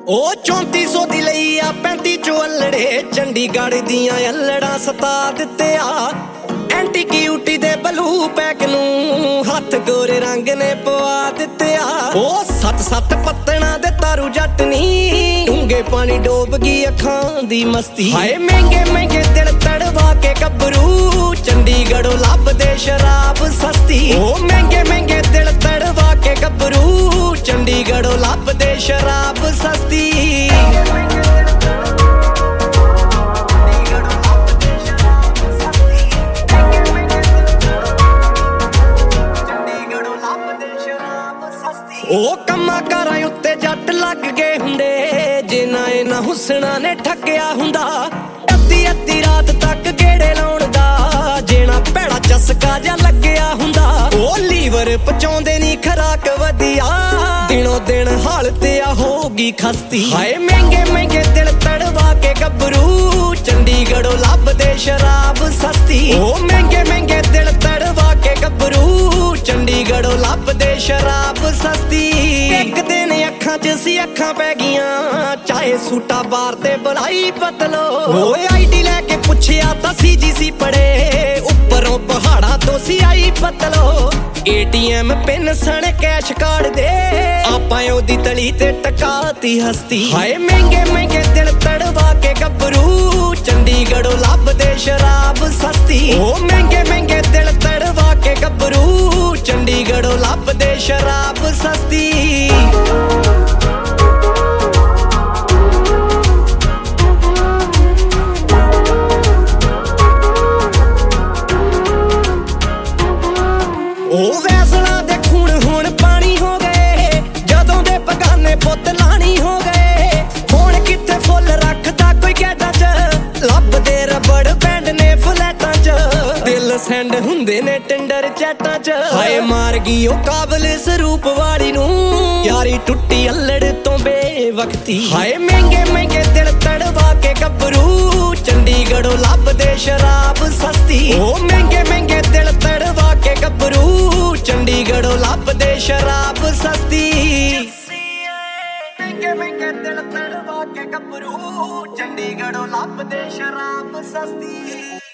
ਉਹ 3400 ਦੀ ਲਈ ਆ 35 ਚੋਂ ਅਲੜੇ ਚੰਡੀਗੜ੍ਹ ਦੀਆਂ ਅਲੜਾਂ ਸਤਾ ਦਿੱਤੇ ਆ ਐਂਟੀ ਕਿਊਟੀ ਦੇ ਬਲੂ ਪੈਕ ਨੂੰ ਹੱਥ ਗੋਰੇ ਰੰਗ ਨੇ ਪਵਾ ਦਿੱਤੇ ਆ ਉਹ ਸੱਤ ਪੱਤਣਾ ਦੇ ਤਾਰੂ ਜੱਟ ਨੀ ਡੂੰਗੇ ਪਾਣੀ ਡੋਬ ਗਈ ਅੱਖਾਂ ਦੀ ਮਸਤੀ ਹਾਏ ਮਹਿੰਗੇ ਦਿਲ ਤੜਵਾ ਕੇ ਗੱਭਰੂ ਚੰਡੀਗੜ੍ਹੋਂ ਲੱਭਦੇ ਸ਼ਰਾਬ ਸਸਤੀ ਉਹ ਮਹਿੰਗੇ ਦਿਲ ਤੜਵਾ ਕੇ ਗੱਭਰੂ ਚੰਡੀਗੜ੍ਹੋਂ ਲੱਭਦੇ ਸ਼ਰਾਬ ਸਸਤੀ ਉਹ ਕੰਮਾਂ ਕਾਰਾਂ ਉੱਤੇ ਜੱਟ ਲੱਗ ਗਏ ਹੁੰਦੇ ਜਿਨ੍ਹਾਂ ਇਹਨਾਂ ਹੁਸਨਾ ਨੇ ਠੱਗਿਆ ਹੁੰਦਾ ਅੱਧੀ ਰਾਤ ਤੱਕ ਗੇੜੇ ਲਾਉਣ ਦਾ ਜਿਹੜਾ ਭੈੜਾ ਚਸਕਾ ਜਾਂ ਲੱਗਿਆ ਹੁੰਦਾ ਉਹ ਲੀਵਰ ਪਚਾਉਂਦੇ ਨਹੀਂ ਖਰਾਕ ਵਧੀਆ ਦਿਨੋਂ ਦਿਨ ਹਾਲਤ ਆ ਹੋਗੀ ਖਸਤੀ ਹਾਏ ਮਹਿੰਗੇ ਦਿਲ ਤੜਵਾ ਕੇ ਗੱਭਰੂ ਚੰਡੀਗੜ੍ਹੋਂ ਲੱਭਦੇ ਸ਼ਰਾਬ ਸਸਤੀ ਉਹ ਮਹਿੰਗੇ ਦਿਲ ਤੜਵਾ ਕੇ ਗੱਭਰੂ ਚੰਡੀਗੜ੍ਹੋਂ ਲੱਭਦੇ ਸ਼ਰਾਬ ਸਸਤੀ ਇੱਕ ਦਿਨ ਅੱਖਾਂ 'ਚ ਸੀ ਅੱਖਾਂ ਪੈ ਗਈਆਂ ਚਾਹੇ ਸੂਟਾ ਬਾਰ ਤੇ ਬੁਲਾਈ ਬਦਲੋ ਓਏ ਆਈਡੀ ਲੈ ਕੇ ਪੁੱਛਿਆ ਤਾਂ ਸੀ ਪੜੇ ਉੱਪਰੋਂ ਪਹਾੜਾਂ ਤੋਂ ਸੀ ਆਈ ਬਦਲੋ ATM ਪਿੰਨ ਸਣ ਕੈਸ਼ ਕਾਰਡ ਦੇ ਆਪਾਂ ਉਹਦੀ ਤਲੀ ਤੇ ਟਕਾਤੀ ਹਸਤੀ ਹਾਏ ਮਹਿੰਗੇ ਦਿਲ ਤੜਵਾ ਕੇ ਗੱਭਰੂ ਚੰਡੀਗੜ੍ਹੋਂ ਲੱਭਦੇ ਸ਼ਰਾਬ ਸਸਤੀ ਉਹ ਮਹਿੰਗੇ ਦਿਲ ਤੜਵਾ ਕੇ ਗੱਭਰੂ ਚੰਡੀਗੜ੍ਹੋਂ ਲੱਭਦੇ ਸ਼ਰਾਬ ਸਸਤੀ ਉਹ ਵੈਸਲਾ ਦੇ ਖੂਨ ਹੁਣ ਪਾਣੀ ਹੋ ਗਏ ਜਦੋਂ ਦੇ ਬਗਾਨੇ ਪੁੱਤ ਲਾਣੀ ਹੋ ਗਏ ਹੁਣ ਕਿੱਥੇ ਫੁੱਲ ਰੱਖਦਾ ਕੋਈ ਗੈਡਾਂ 'ਚ ਲੱਭਦੇ ਰਬੜ ਬੈਂਡ ਨੇ ਫਲੈਟਾਂ 'ਚ ਦਿਲ ਸੈਂਡ ਹੁੰਦੇ ਨੇ ਟਿੰਡਰ ਚੈਟਾਂ 'ਚ ਹਾਏ ਮਾਰ ਗਈ ਉਹ ਕਾਬਲ ਸਰੂਪ ਵਾਲੀ ਨੂੰ ਯਾਰੀ ਟੁੱਟੀ ਅਲੜ ਤੋਂ ਬੇਵਕਤੀ ਹਾਏ ਮਹਿੰਗੇ ਦਿਲ ਤੜਵਾ ਕੇ ਗੱਭਰੂ ਚੰਡੀਗੜ੍ਹੋਂ ਲੱਭਦੇ ਸ਼ਰਾਬ ਸਸਤੀ ਉਹ ਮਹਿੰਗੇ ਦਿਲ ਤੜਵਾ ਕੇ ਗੱਭਰੂ ਚੰਡੀਗੜ੍ਹੋਂ ਲੱਭਦੇ ਸ਼ਰਾਬ ਸਸਤੀ ਮਹਿੰਗੇ ਦਿਲ ਤੜਵਾ ਕੇ ਗੱਭਰੂ ਚੰਡੀਗੜ੍ਹੋਂ ਲੱਭਦੇ ਸ਼ਰਾਬ ਸਸਤੀ